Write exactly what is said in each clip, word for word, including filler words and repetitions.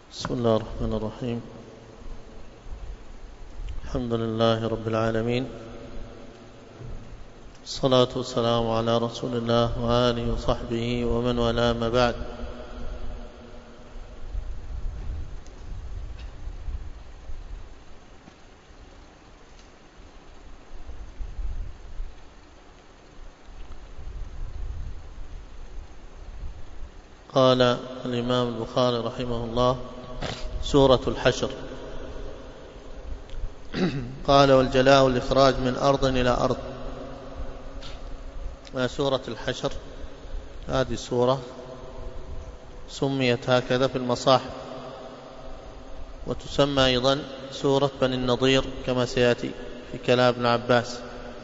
بسم الله الرحمن الرحيم. الحمد لله رب العالمين، الصلاة والسلام على رسول الله وآله وصحبه ومن والاه، ما بعد. قال الإمام البخاري رحمه الله: سورة الحشر. قال: والجلاء والإخراج من أرض إلى أرض. سورة الحشر هذه السورة سميت هكذا في المصاحف، وتسمى أيضا سورة بني النضير كما سيأتي في كلام ابن عباس.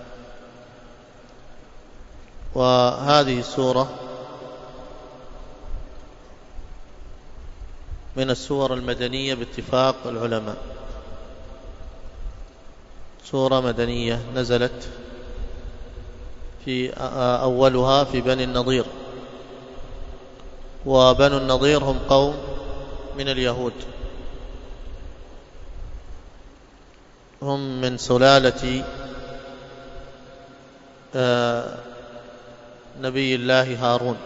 وهذه السورة من السور المدنية باتفاق العلماء، سورة مدنية نزلت في أولها في بني النضير، وبنو النضير هم قوم من اليهود، هم من سلالة نبي الله هارون.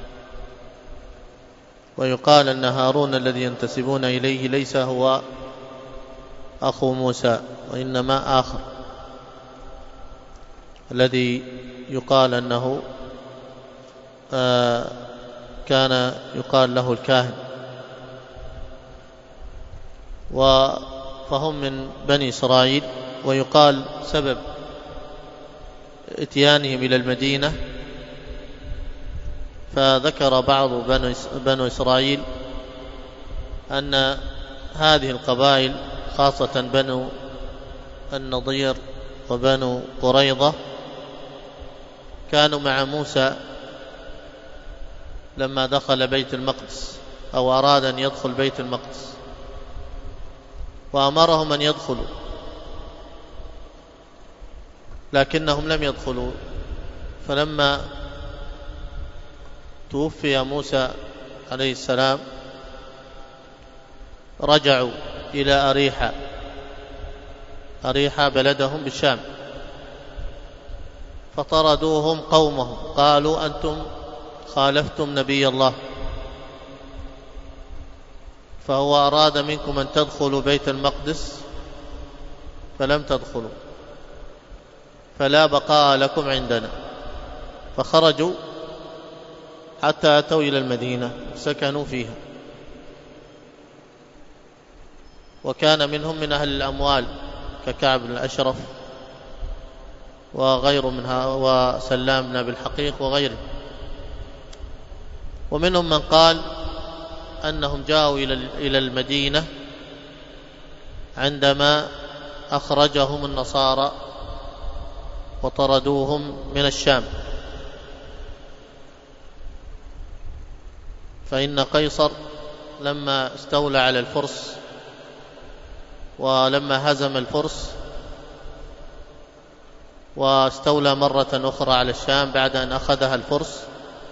ويقال أن هارون الذي ينتسبون إليه ليس هو أخو موسى، وإنما آخر الذي يقال أنه آه كان يقال له الكاهن. فهم من بني إسرائيل. ويقال سبب اتيانهم إلى المدينة، فذكر بعض بنو إسرائيل أن هذه القبائل خاصة بنو النضير وبنو قريظة كانوا مع موسى لما دخل بيت المقدس، أو أراد أن يدخل بيت المقدس، وأمرهم أن يدخلوا لكنهم لم يدخلوا. فلما توفي موسى عليه السلام رجعوا إلى أريحة، أريحة بلدهم بالشام، فطردوهم قومهم، قالوا: أنتم خالفتم نبي الله، فهو أراد منكم أن تدخلوا بيت المقدس فلم تدخلوا، فلا بقاء لكم عندنا. فخرجوا حتى أتوا إلى المدينة سكنوا فيها. وكان منهم من أهل الأموال ككعب بن الأشرف وغير منها، وسلام بن أبي الحقيق وغيره. ومنهم من قال أنهم جاءوا إلى المدينة عندما أخرجهم النصارى وطردوهم من الشام، فإن قيصر لما استولى على الفرس ولما هزم الفرس واستولى مرة أخرى على الشام بعد أن أخذها الفرس،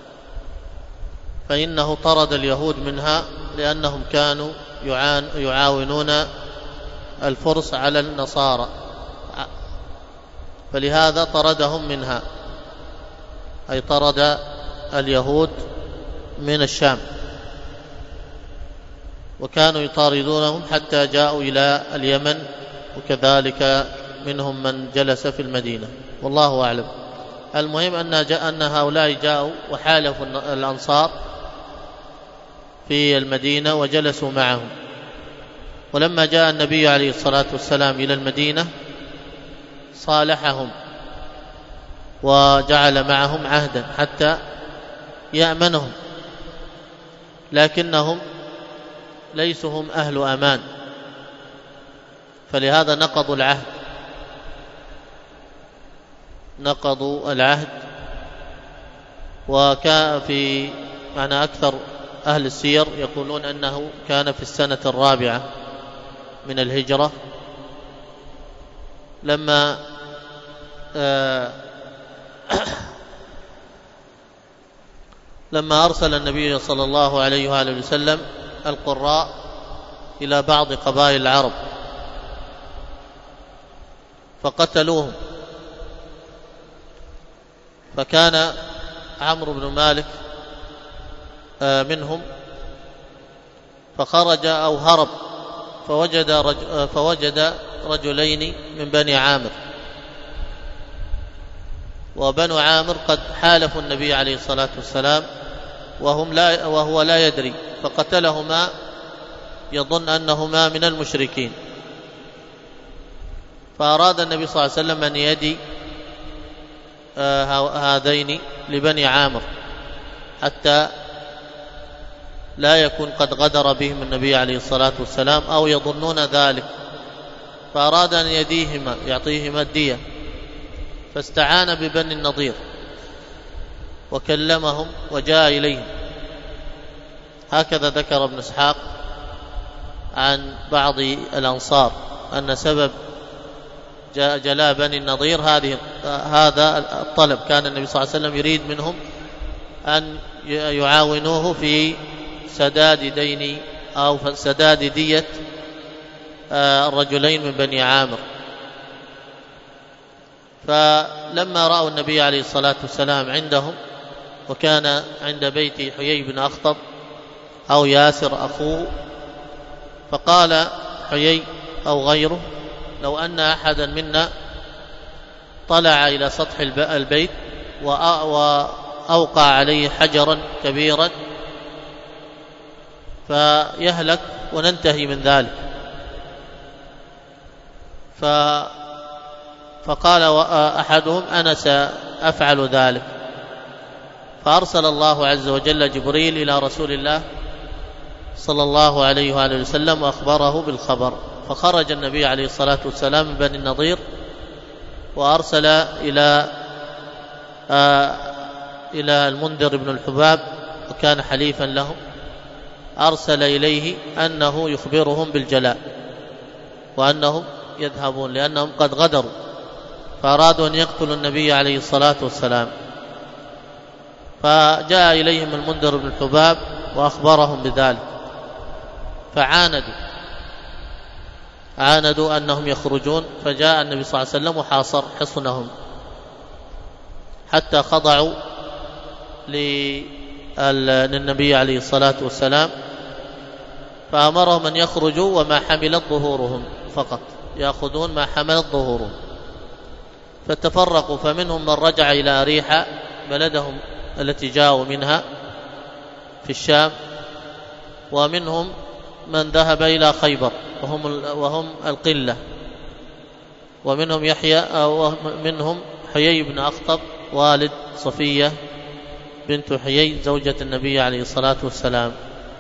فإنه طرد اليهود منها لأنهم كانوا يعاونون الفرس على النصارى، فلهذا طردهم منها، أي طرد اليهود من الشام. وكانوا يطاردونهم حتى جاءوا إلى اليمن، وكذلك منهم من جلس في المدينة، والله أعلم. المهم أن, جاء أن هؤلاء جاءوا وحالفوا الأنصار في المدينة وجلسوا معهم. ولما جاء النبي عليه الصلاة والسلام إلى المدينة صالحهم وجعل معهم عهدا حتى يأمنهم، لكنهم ليسوا هم أهل أمان، فلهذا نقضوا العهد نقضوا العهد وكان في معنى أكثر أهل السير يقولون أنه كان في السنة الرابعة من الهجرة، لما آه لما أرسل النبي صلى الله عليه وآله وسلم القراء إلى بعض قبائل العرب فقتلوهم، فكان عمرو بن مالك منهم فخرج أو هرب فوجد, رجل فوجد رجلين من بني عامر، وبنو عامر قد حالفوا النبي عليه الصلاة والسلام وهم لا وهو لا يدري، فقتلهما يظن أنهما من المشركين. فأراد النبي صلى الله عليه وسلم أن يدي هذين لبني عامر حتى لا يكون قد غدر بهم النبي عليه الصلاة والسلام أو يظنون ذلك، فأراد أن يديهما يعطيهما الدية، فاستعان ببني النضير وكلمهم وجاء إليهم. هكذا ذكر ابن إسحاق عن بعض الأنصار أن سبب جلاء بني النضير هذه هذا الطلب، كان النبي صلى الله عليه وسلم يريد منهم أن يعاونوه في سداد دين أو سداد دية الرجلين من بني عامر. فلما رأوا النبي عليه الصلاة والسلام عندهم، وكان عند بيت حيي بن أخطب أو ياسر أخوه، فقال حيي أو غيره: لو أن أحدا منا طلع إلى سطح البيت وأوقع عليه حجرا كبيرا فيهلك وننتهي من ذلك. فقال أحدهم: أنا سأفعل ذلك. فأرسل الله عز وجل جبريل إلى رسول الله صلى الله عليه وآله وسلم وأخبره بالخبر، فخرج النبي عليه الصلاة والسلام من بني النضير وأرسل إلى آه إلى المنذر بن الحباب، وكان حليفا لهم، أرسل إليه أنه يخبرهم بالجلاء وأنهم يذهبون، لأنهم قد غدروا فأرادوا أن يقتلوا النبي عليه الصلاة والسلام. فجاء إليهم المنذر بن الحباب وأخبرهم بذلك، فعاندوا عاندوا أنهم يخرجون، فجاء النبي صلى الله عليه وسلم وحاصر حصنهم حتى خضعوا للنبي عليه الصلاة والسلام، فأمرهم أن يخرجوا وما حملت ظهورهم فقط، يأخذون ما حملت ظهورهم. فتفرقوا، فمنهم من رجع إلى أريحة بلدهم التي جاءوا منها في الشام، ومنهم من ذهب إلى خيبر وهم وهم القلة، ومنهم يحيى أو منهم حيي بن أخطب والد صفية بنت حيي زوجة النبي عليه الصلاة والسلام.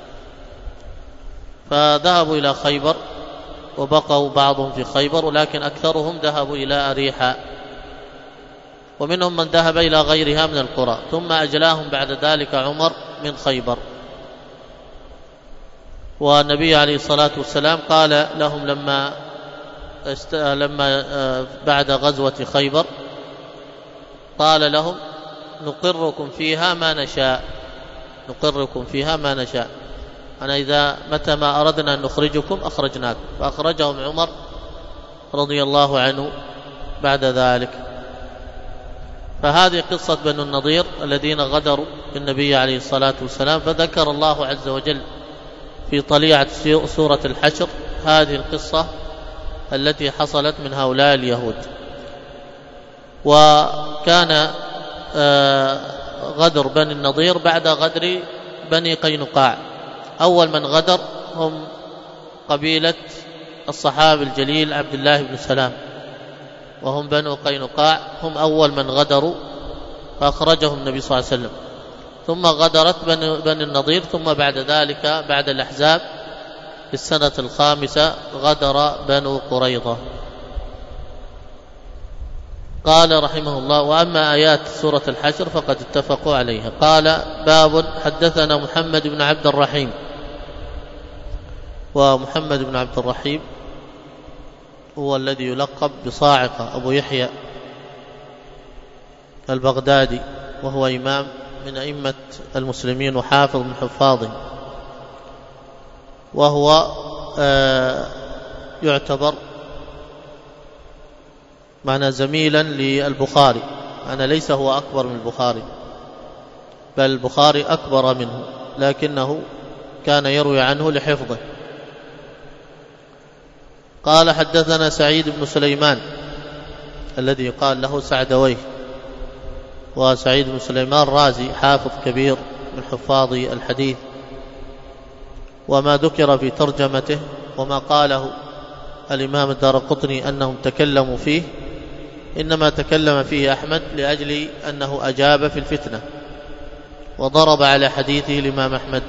فذهبوا إلى خيبر وبقوا بعضهم في خيبر، ولكن أكثرهم ذهبوا إلى أريحة، ومنهم من ذهب إلى غيرها من القرى. ثم أجلاهم بعد ذلك عمر من خيبر، والنبي عليه الصلاة والسلام قال لهم لما است... لما بعد غزوة خيبر قال لهم: نقركم فيها ما نشاء، نقركم فيها ما نشاء، أنا إذا متى ما أردنا أن نخرجكم أخرجناكم. فأخرجهم عمر رضي الله عنه بعد ذلك. فهذه قصة بنو النضير الذين غدروا بالنبي عليه الصلاة والسلام. فذكر الله عز وجل في طليعة سورة الحشر هذه القصة التي حصلت من هؤلاء اليهود. وكان غدر بني النضير بعد غدر بني قينقاع. أول من غدر هم قبيلة الصحابي الجليل عبد الله بن سلام، وهم بنو قينقاع، هم أول من غدروا فأخرجهم النبي صلى الله عليه وسلم. ثم غدرت بني النضير، ثم بعد ذلك بعد الأحزاب في السنة الخامسة غدر بنو قريظة. قال رحمه الله: وأما آيات سورة الحشر فقد اتفقوا عليها. قال: باب. حدثنا محمد بن عبد الرحيم. ومحمد بن عبد الرحيم هو الذي يلقب بصاعقة أبو يحيى البغدادي، وهو إمام من أئمة المسلمين وحافظ من حفاظهم، وهو يعتبر معنى زميلا للبخاري، أنا ليس هو أكبر من البخاري، بل البخاري أكبر منه، لكنه كان يروي عنه لحفظه. قال حدثنا سعيد بن سليمان الذي يقال له سعدويه، وسعيد بن سليمان رازي حافظ كبير من حفاظ الحديث، وما ذكر في ترجمته وما قاله الإمام الدارقطني أنهم تكلموا فيه إنما تكلم فيه أحمد لأجل أنه أجاب في الفتنة وضرب على حديثه الإمام أحمد.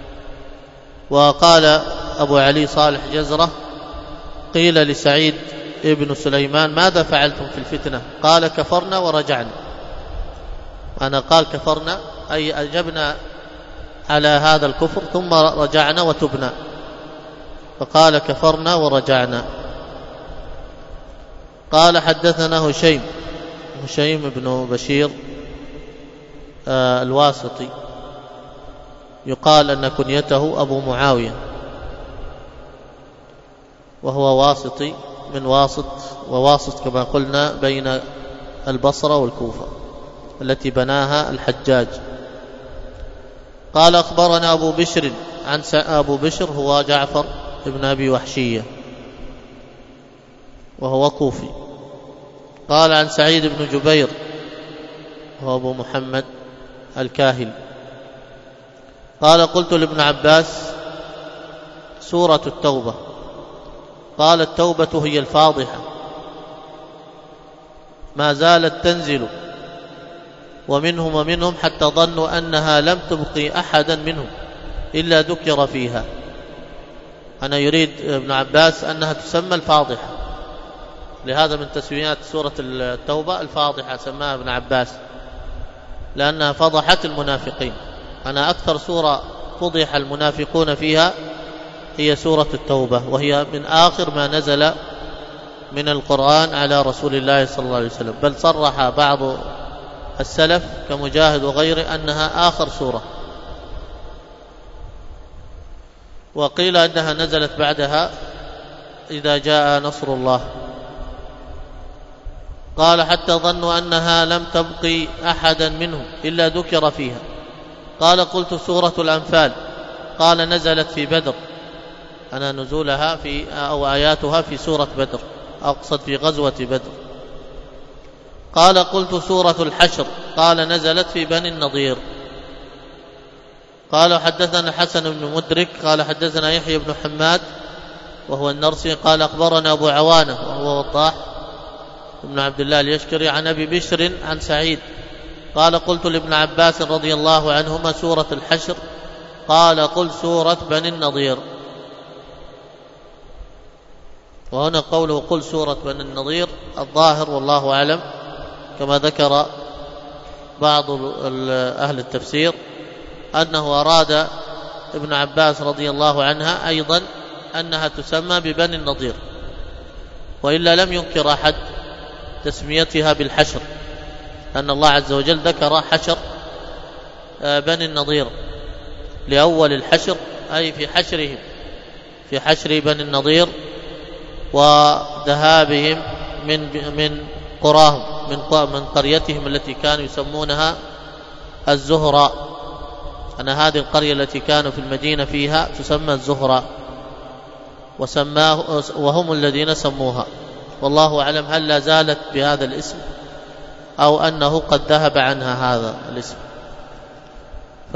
وقال أبو علي صالح جزرة قيل لسعيد ابن سليمان ماذا فعلتم في الفتنة؟ قال كفرنا ورجعنا. أنا قال كفرنا أي أجبنا على هذا الكفر ثم رجعنا وتبنا، فقال كفرنا ورجعنا. قال حدثنا هشيم هشيم بن بشير آه الواسطي، يقال أن كنيته أبو معاوية، وهو واسطي من واسط، وواسط كما قلنا بين البصرة والكوفة التي بناها الحجاج. قال أخبرنا أبو بشر عن أبو بشر هو جعفر ابن أبي وحشية وهو كوفي. قال عن سعيد بن جبير وهو أبو محمد الكاهل قال قلت لابن عباس سورة التوبة، قال التوبة هي الفاضحة ما زالت تنزل ومنهم ومنهم حتى ظنوا أنها لم تبقي أحدا منهم إلا ذكر فيها. أنا يريد ابن عباس أنها تسمى الفاضحة، لهذا من تسميات سورة التوبة الفاضحة سماها ابن عباس لأنها فضحت المنافقين. أنا أكثر سورة فضح المنافقون فيها هي سورة التوبة، وهي من آخر ما نزل من القرآن على رسول الله صلى الله عليه وسلم، بل صرح بعض السلف كمجاهد وغيره أنها آخر سورة، وقيل أنها نزلت بعدها إذا جاء نصر الله. قال حتى ظنوا أنها لم تبقي أحدا منهم إلا ذكر فيها. قال قلت سورة الأنفال، قال نزلت في بدر، أنا نزولها في أو آياتها في سورة بدر، أقصد في غزوة بدر. قال قلت سورة الحشر، قال نزلت في بني النضير. قال حدثنا حسن بن مدرك قال حدثنا يحيى بن حماد وهو النرسي قال أخبرنا أبو عوانة وهو وضاح ابن عبد الله اليشكري عن أبي بشر عن سعيد قال قلت لابن عباس رضي الله عنهما سورة الحشر، قال قل سورة بني النضير. وهنا قوله قل سورة بني النضير الظاهر والله أعلم كما ذكر بعض أهل التفسير أنه أراد ابن عباس رضي الله عنها أيضا أنها تسمى ببني النضير، وإلا لم ينكر أحد تسميتها بالحشر، أن الله عز وجل ذكر حشر بني النضير لأول الحشر، أي في حشرهم في حشر بني النضير وذهابهم من من قراهم من من قريتهم التي كانوا يسمونها الزهراء. أنا هذه القرية التي كانوا في المدينة فيها تسمى الزهراء، وسماه وهم الذين سموها، والله أعلم هل لا زالت بهذا الاسم أو أنه قد ذهب عنها هذا الاسم. ف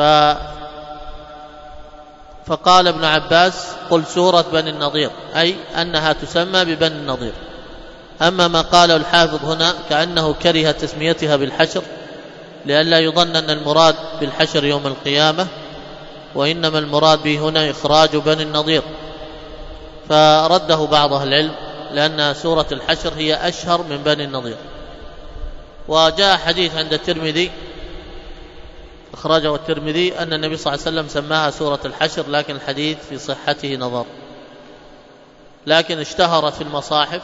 فقال ابن عباس قل سورة بني النضير، أي أنها تسمى ببني النضير. أما ما قاله الحافظ هنا كأنه كره تسميتها بالحشر لئلا يظن أن المراد بالحشر يوم القيامة، وإنما المراد به هنا إخراج بني النضير، فرده بعض أهل العلم لأن سورة الحشر هي أشهر من بني النضير. وجاء حديث عند الترمذي أخرجه الترمذي أن النبي صلى الله عليه وسلم سماها سورة الحشر، لكن الحديث في صحته نظر، لكن اشتهرت في المصاحف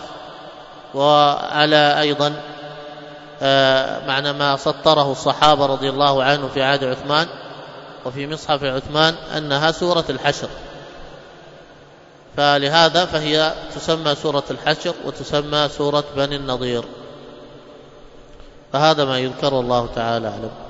وعلى أيضا معنى ما سطره الصحابة رضي الله عنهم في عهد عثمان وفي مصحف عثمان أنها سورة الحشر. فلهذا فهي تسمى سورة الحشر وتسمى سورة بني النضير. فهذا ما يذكر، الله تعالى أعلم.